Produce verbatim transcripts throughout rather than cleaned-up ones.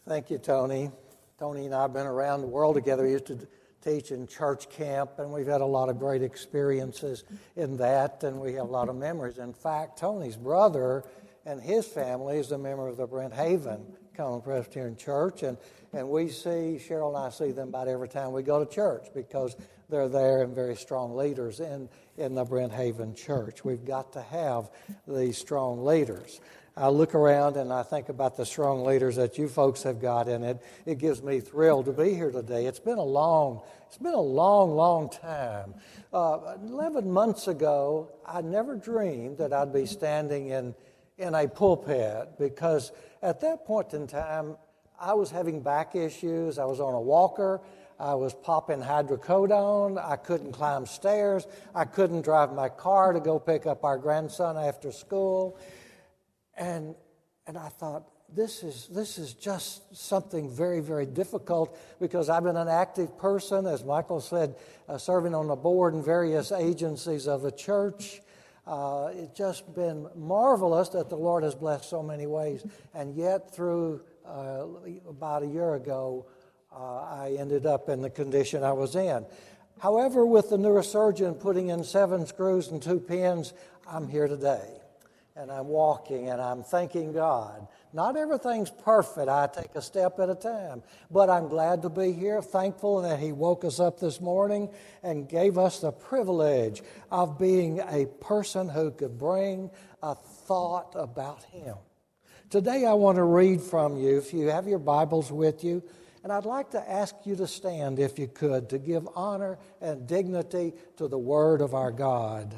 Thank you, Tony. Tony and I have been around the world together. We used to teach in church camp, and we've had a lot of great experiences in that, and we have a lot of memories. In fact, Tony's brother and his family is a member of the Brent Haven Common Presbyterian Church, and, and we see, Cheryl and I see them about every time we go to church because they're there and very strong leaders in, in the Brent Haven Church. We've got to have these strong leaders. I look around and I think about the strong leaders that you folks have got in it. It gives me thrill to be here today. It's been a long, it's been a long, long time. Uh, Eleven months ago, I never dreamed that I'd be standing in in a pulpit because at that point in time, I was having back issues. I was on a walker. I was popping hydrocodone. I couldn't climb stairs. I couldn't drive my car to go pick up our grandson after school. And and I thought, this is this is just something very, very difficult because I've been an active person, as Michael said, uh, serving on the board in various agencies of the church. Uh, it's just been marvelous that the Lord has blessed so many ways. And yet through uh, about a year ago, uh, I ended up in the condition I was in. However, with the neurosurgeon putting in seven screws and two pins, I'm here today. And I'm walking and I'm thanking God. Not everything's perfect. I take a step at a time. But I'm glad to be here, thankful that He woke us up this morning and gave us the privilege of being a person who could bring a thought about Him. Today I want to read from you, if you have your Bibles with you, and I'd like to ask you to stand, if you could, to give honor and dignity to the Word of our God.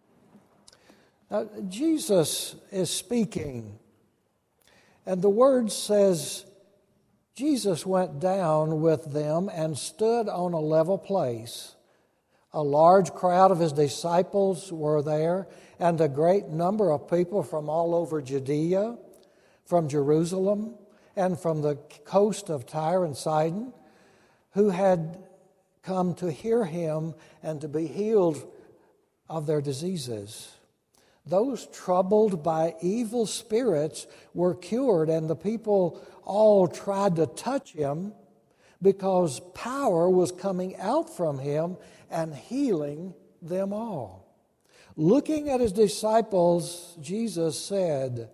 Now, Jesus is speaking, and the Word says, Jesus went down with them and stood on a level place. A large crowd of His disciples were there, and a great number of people from all over Judea, from Jerusalem, and from the coast of Tyre and Sidon, who had come to hear Him and to be healed of their diseases. Those troubled by evil spirits were cured, and the people all tried to touch Him because power was coming out from Him and healing them all. Looking at His disciples, Jesus said,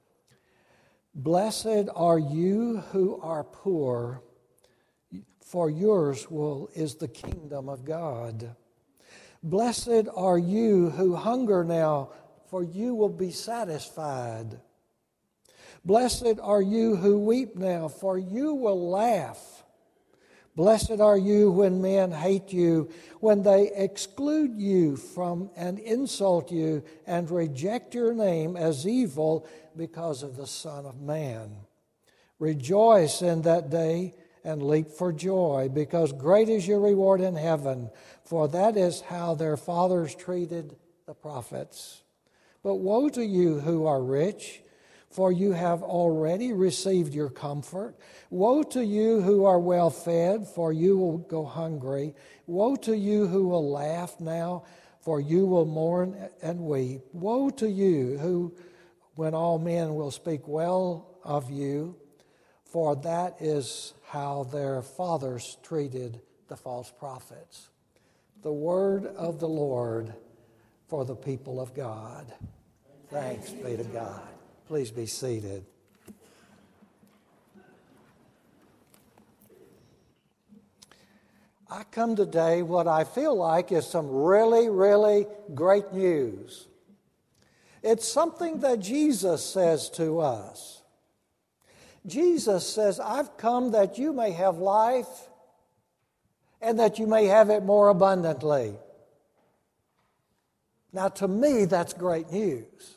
"Blessed are you who are poor, for yours will is the kingdom of God. Blessed are you who hunger now, for you will be satisfied. Blessed are you who weep now, for you will laugh. Blessed are you when men hate you, when they exclude you from and insult you and reject your name as evil because of the Son of Man. Rejoice in that day and leap for joy, because great is your reward in heaven, for that is how their fathers treated the prophets. But woe to you who are rich, for you have already received your comfort. Woe to you who are well fed, for you will go hungry. Woe to you who will laugh now, for you will mourn and weep. Woe to you who, when all men will speak well of you, for that is how their fathers treated the false prophets." The word of the Lord for the people of God. Thanks be to God. Please be seated. I come today what I feel like is some really, really great news. It's something that Jesus says to us. Jesus says, "I've come that you may have life and that you may have it more abundantly." Now, to me, that's great news.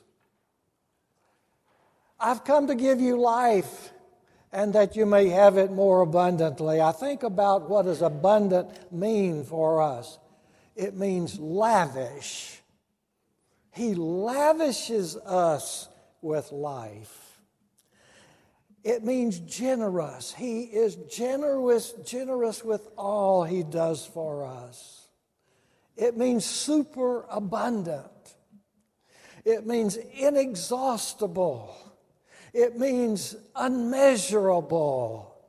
I've come to give you life and that you may have it more abundantly. I think about what does abundant mean for us. It means lavish. He lavishes us with life. It means generous. He is generous, generous with all He does for us. It means super abundant. It means inexhaustible. It means unmeasurable.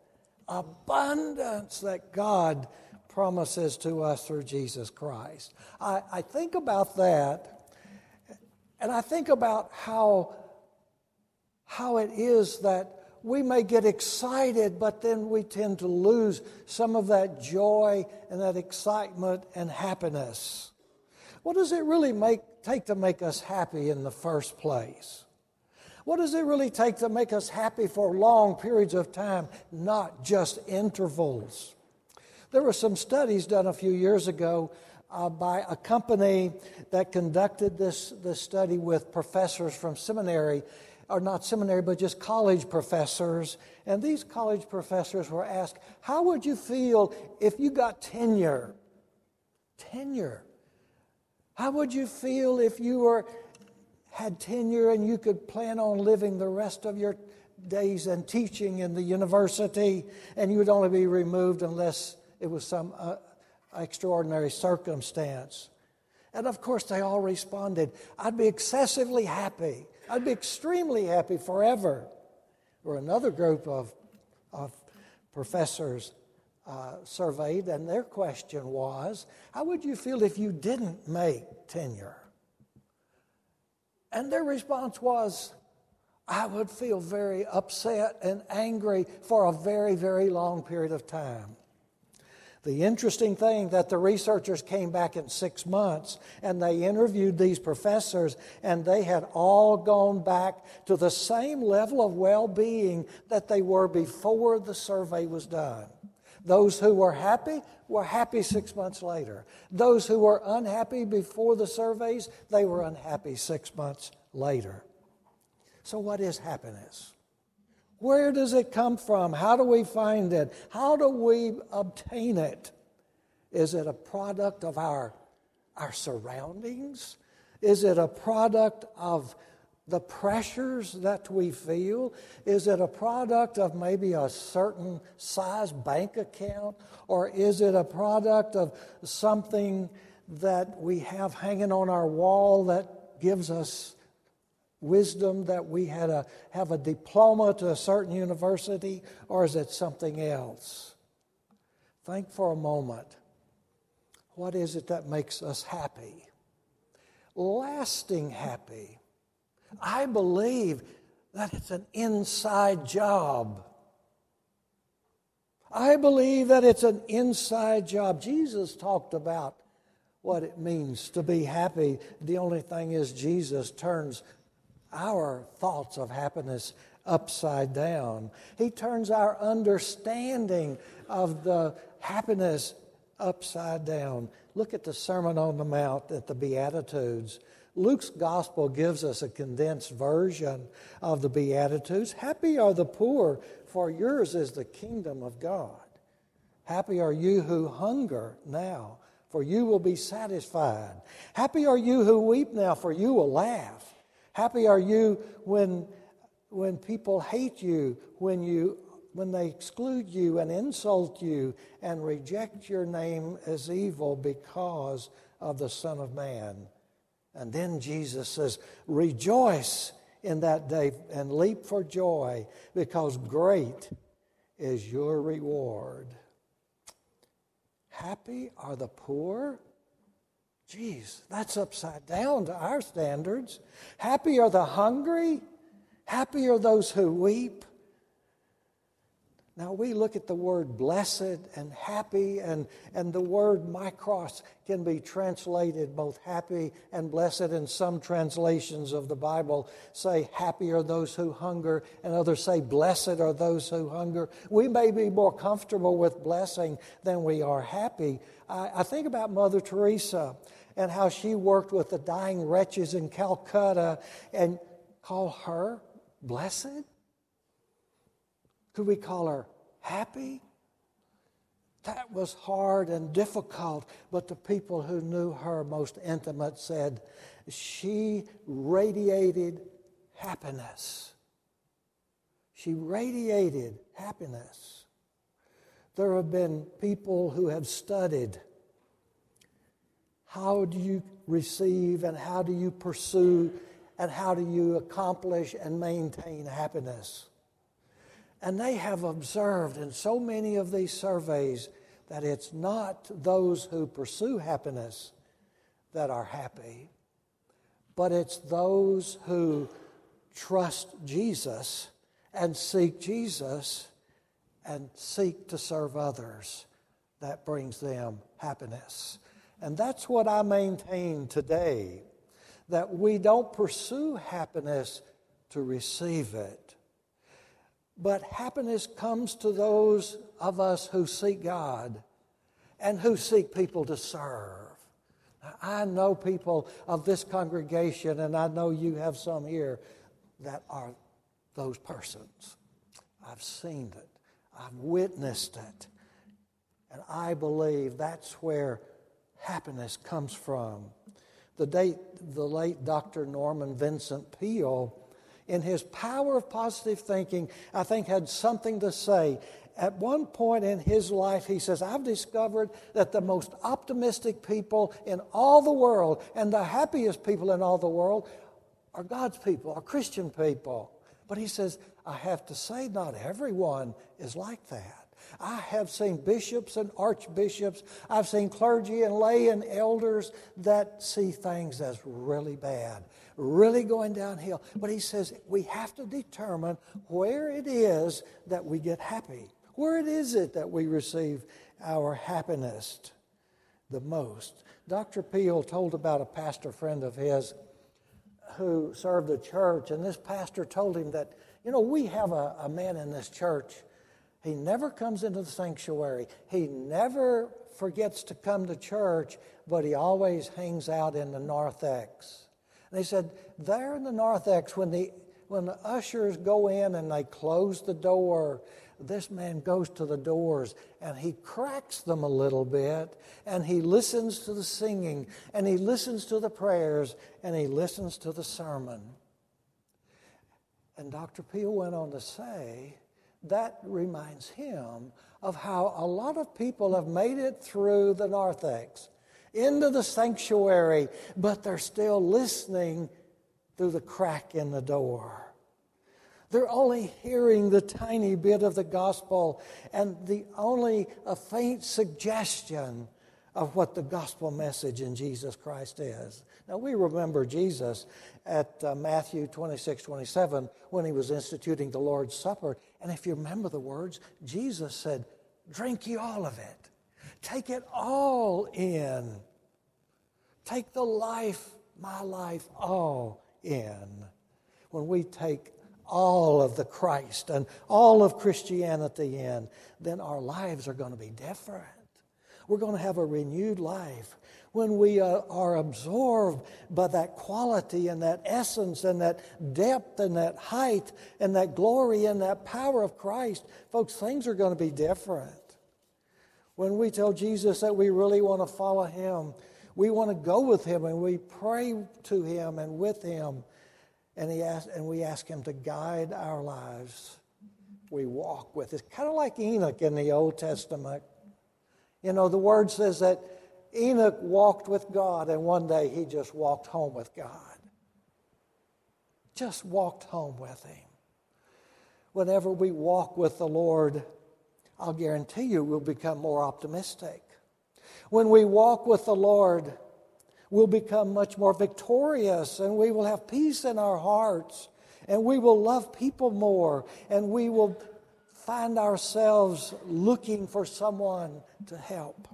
abundance that God promises to us through Jesus Christ. I, I think about that, and I think about how, how it is that we may get excited, but then we tend to lose some of that joy and that excitement and happiness. What does it really make, take to make us happy in the first place? What does it really take to make us happy for long periods of time, not just intervals? There were some studies done a few years ago uh, by a company that conducted this, this study with professors from seminary, or not seminary, but just college professors. And these college professors were asked, how would you feel if you got tenure? Tenure. How would you feel if you were had tenure and you could plan on living the rest of your days and teaching in the university, and you would only be removed unless it was some uh, extraordinary circumstance? And of course, they all responded, I'd be excessively happy. I'd be extremely happy forever. Or another group of, of professors uh, surveyed, and their question was, how would you feel if you didn't make tenure? And their response was, I would feel very upset and angry for a very, very long period of time. The interesting thing that the researchers came back in six months and they interviewed these professors, and they had all gone back to the same level of well-being that they were before the survey was done. Those who were happy were happy six months later. Those who were unhappy before the surveys, they were unhappy six months later. So what is happiness? Where does it come from? How do we find it? How do we obtain it? Is it a product of our, our surroundings? Is it a product of the pressures that we feel? Is it a product of maybe a certain size bank account? Or is it a product of something that we have hanging on our wall that gives us wisdom, that we had a, have a diploma to a certain university? Or is it something else? Think for a moment. What is it that makes us happy? Lasting happy. I believe that it's an inside job. I believe that it's an inside job. Jesus talked about what it means to be happy. The only thing is, Jesus turns our thoughts of happiness upside down. He turns our understanding of the happiness upside down. Look at the Sermon on the Mount, at the Beatitudes. Luke's gospel gives us a condensed version of the Beatitudes. Happy are the poor, for yours is the kingdom of God. Happy are you who hunger now, for you will be satisfied. Happy are you who weep now, for you will laugh. Happy are you when, when people hate you, when you when they exclude you and insult you and reject your name as evil because of the Son of Man. And then Jesus says, rejoice in that day and leap for joy, because great is your reward. Happy are the poor? Geez, that's upside down to our standards. Happy are the hungry? Happy are those who weep? Now, we look at the word blessed and happy, and, and the word mikros can be translated both happy and blessed. And some translations of the Bible say happy are those who hunger, and others say blessed are those who hunger. We may be more comfortable with blessing than we are happy. I, I think about Mother Teresa and how she worked with the dying wretches in Calcutta, and call her blessed? Could we call her happy? That was hard and difficult, but the people who knew her most intimate said she radiated happiness. She radiated happiness. There have been people who have studied how do you receive and how do you pursue and how do you accomplish and maintain happiness. And they have observed in so many of these surveys that it's not those who pursue happiness that are happy, but it's those who trust Jesus and seek Jesus and seek to serve others that brings them happiness. And that's what I maintain today, that we don't pursue happiness to receive it, but happiness comes to those of us who seek God and who seek people to serve. Now, I know people of this congregation, and I know you have some here, that are those persons. I've seen it. I've witnessed it. And I believe that's where happiness comes from. The, date, the late Doctor Norman Vincent Peale, in his Power of Positive Thinking, I think had something to say. At one point in his life, he says, I've discovered that the most optimistic people in all the world and the happiest people in all the world are God's people, are Christian people. But he says, I have to say, not everyone is like that. I have seen bishops and archbishops, I've seen clergy and lay and elders that see things as really bad, really going downhill. But he says we have to determine where it is that we get happy. Where it is it that we receive our happiness the most. Doctor Peale told about a pastor friend of his who served a church, and this pastor told him that, you know, we have a, a man in this church. He never comes into the sanctuary. He never forgets to come to church, but he always hangs out in the narthex. And he said, there in the narthex, when the when the ushers go in and they close the door, this man goes to the doors and he cracks them a little bit, and he listens to the singing, and he listens to the prayers, and he listens to the sermon. And Doctor Peale went on to say, that reminds him of how a lot of people have made it through the narthex, into the sanctuary, but they're still listening through the crack in the door. They're only hearing the tiny bit of the gospel and the only a faint suggestion of what the gospel message in Jesus Christ is. Now, we remember Jesus at uh, Matthew twenty-six, twenty-seven when he was instituting the Lord's Supper. And if you remember the words, Jesus said, drink ye all of it. Take it all in. Take the life, my life, all in. When we take all of the Christ and all of Christianity in, then our lives are going to be different. We're going to have a renewed life. When we uh, are absorbed by that quality and that essence and that depth and that height and that glory and that power of Christ, folks, things are going to be different. When we tell Jesus that we really want to follow him, we want to go with him, and we pray to him and with him, and he ask, and we ask him to guide our lives. We walk with it. Kind of like Enoch in the Old Testament. You know, the word says that Enoch walked with God, and one day he just walked home with God. Just walked home with him. Whenever we walk with the Lord, I'll guarantee you we'll become more optimistic. When we walk with the Lord, we'll become much more victorious, and we will have peace in our hearts, and we will love people more, and we will find ourselves looking for someone to help.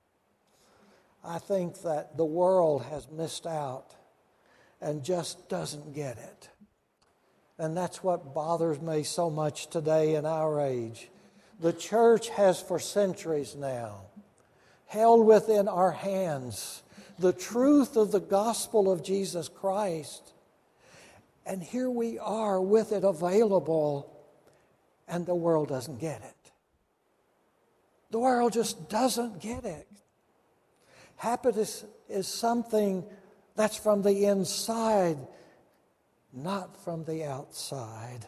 I think that the world has missed out and just doesn't get it. And that's what bothers me so much today in our age. The church has for centuries now held within our hands the truth of the gospel of Jesus Christ. And here we are with it available, and the world doesn't get it. The world just doesn't get it. Happiness is something that's from the inside, not from the outside.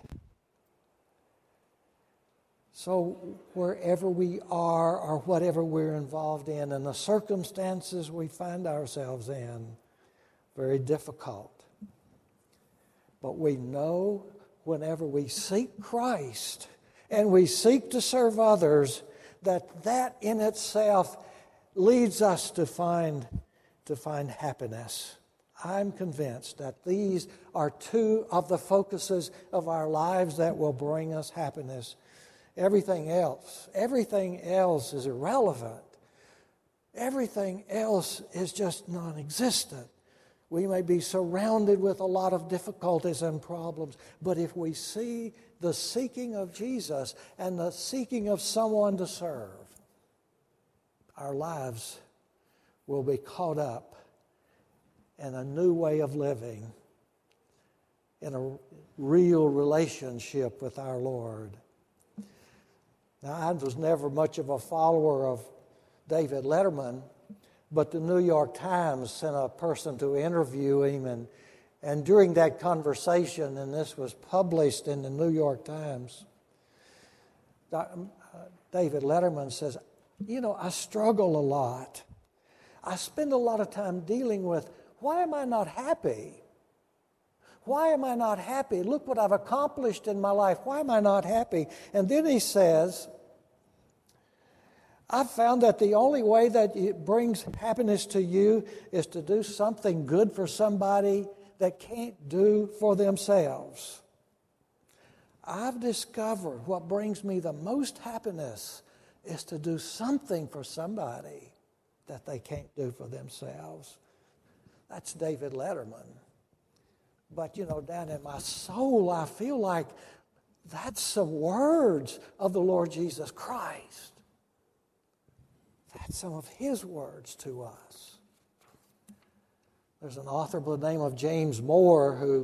So wherever we are or whatever we're involved in and the circumstances we find ourselves in, very difficult. But we know whenever we seek Christ and we seek to serve others, that that in itself leads us to find, to find happiness. I'm convinced that these are two of the focuses of our lives that will bring us happiness. Everything else, everything else is irrelevant. Everything else is just non-existent. We may be surrounded with a lot of difficulties and problems, but if we see the seeking of Jesus and the seeking of someone to serve, our lives will be caught up in a new way of living, in a real relationship with our Lord. Now, I was never much of a follower of David Letterman, but the New York Times sent a person to interview him, and, and during that conversation, and this was published in the New York Times, David Letterman says, you know, I struggle a lot. I spend a lot of time dealing with, why am I not happy? Why am I not happy? Look what I've accomplished in my life. Why am I not happy? And then he says, I've found that the only way that it brings happiness to you is to do something good for somebody that can't do for themselves. I've discovered what brings me the most happiness is to do something for somebody that they can't do for themselves. That's David Letterman. But, you know, down in my soul, I feel like that's some words of the Lord Jesus Christ. That's some of His words to us. There's an author by the name of James Moore who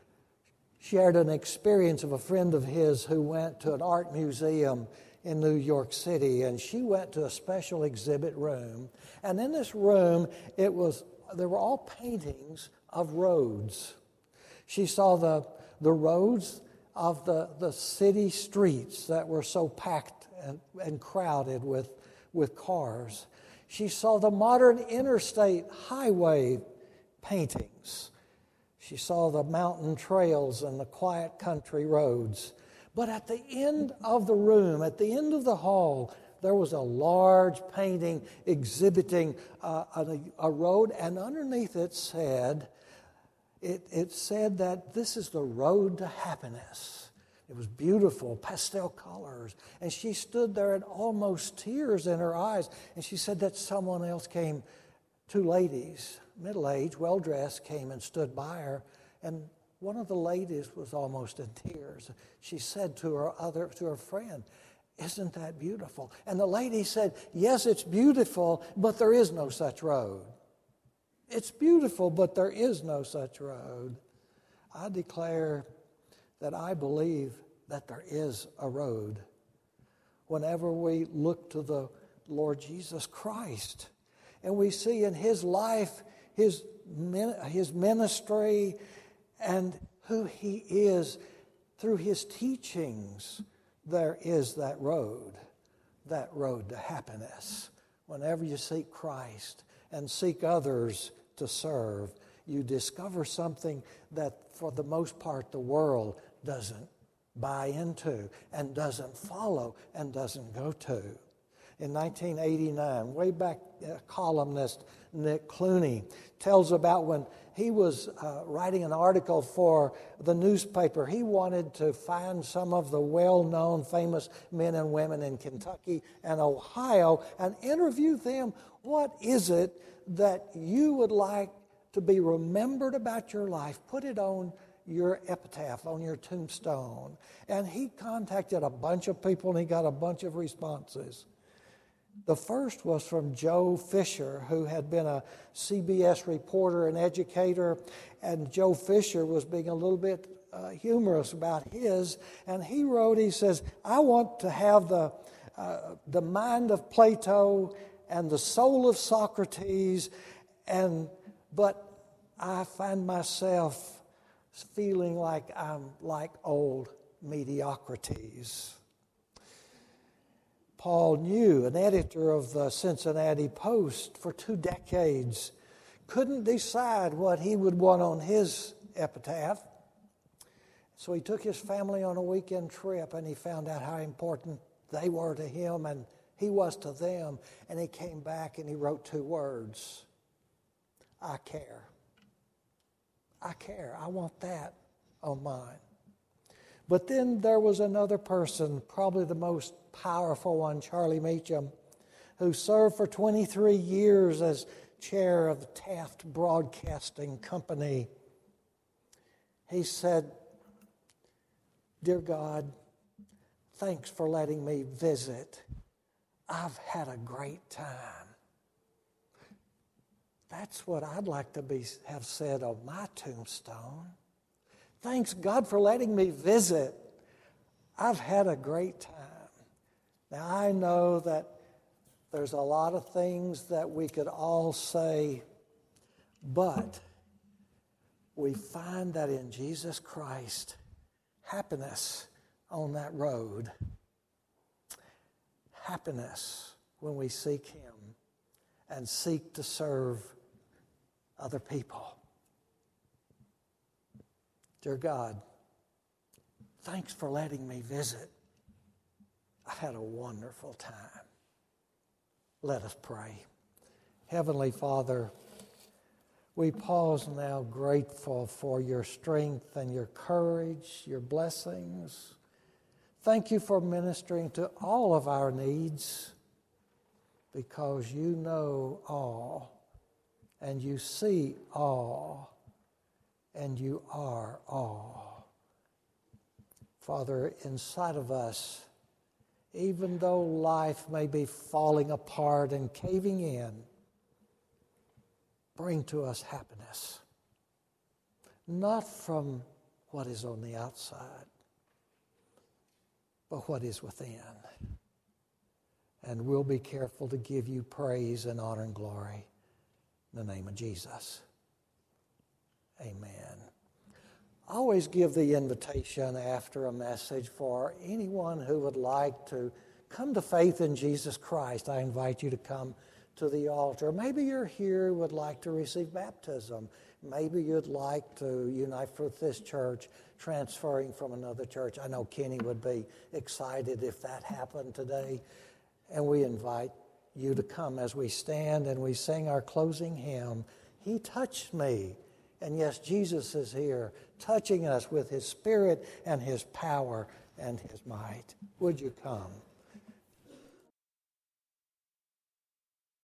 shared an experience of a friend of his who went to an art museum in New York City, and she went to a special exhibit room. And in this room, it was there were all paintings of roads. She saw the, the roads of the, the city streets that were so packed and, and crowded with, with cars. She saw the modern interstate highway paintings. She saw the mountain trails and the quiet country roads. But at the end of the room, at the end of the hall, there was a large painting exhibiting uh, a, a road, and underneath it said, it, it said that this is the road to happiness. It was beautiful, pastel colors. And she stood there in almost tears in her eyes. And she said that someone else came, two ladies, middle-aged, well-dressed, came and stood by her. And one of the ladies was almost in tears. She said to her other, to her friend, "Isn't that beautiful?" And the lady said, "Yes, it's beautiful, but there is no such road. It's beautiful, but there is no such road." I declare that I believe that there is a road. Whenever we look to the Lord Jesus Christ and we see in His life, His, his ministry, and who He is through His teachings, there is that road, that road to happiness. Whenever you seek Christ and seek others to serve, you discover something that for the most part the world doesn't buy into and doesn't follow and doesn't go to. In nineteen eighty-nine, way back, uh, columnist Nick Clooney tells about when he was uh, writing an article for the newspaper. He wanted to find some of the well-known famous men and women in Kentucky and Ohio and interview them. What is it that you would like to be remembered about your life? Put it on your epitaph, on your tombstone. And he contacted a bunch of people and he got a bunch of responses. The first was from Joe Fisher, who had been a C B S reporter and educator, and Joe Fisher was being a little bit uh, humorous about his, and he wrote, he says, "I want to have the, uh, the mind of Plato and the soul of Socrates, and but I find myself feeling like I'm like old mediocrities." Paul New, an editor of the Cincinnati Post for two decades, couldn't decide what he would want on his epitaph. So he took his family on a weekend trip, and he found out how important they were to him and he was to them. And he came back and he wrote two words: I care. I care. I want that on mine. But then there was another person, probably the most powerful one, Charlie Meacham, who served for twenty-three years as chair of the Taft Broadcasting Company. He said, "Dear God, thanks for letting me visit. I've had a great time." That's what I'd like to be have said on my tombstone. Thanks, God, for letting me visit. I've had a great time. Now, I know that there's a lot of things that we could all say, but we find that in Jesus Christ, happiness on that road, happiness when we seek Him and seek to serve other people. Dear God, thanks for letting me visit. I had a wonderful time. Let us pray. Heavenly Father, we pause now grateful for your strength and your courage, your blessings. Thank you for ministering to all of our needs, because you know all, and you see all, and you are all. Father, inside of us, even though life may be falling apart and caving in, bring to us happiness, not from what is on the outside, but what is within. And we'll be careful to give you praise and honor and glory in the name of Jesus. Amen. I always give the invitation after a message for anyone who would like to come to faith in Jesus Christ. I invite you to come to the altar. Maybe you're here and would like to receive baptism. Maybe you'd like to unite with this church, transferring from another church. I know Kenny would be excited if that happened today. And we invite you to come as we stand and we sing our closing hymn, He Touched Me. And yes, Jesus is here, touching us with His Spirit and His power and His might. Would you come?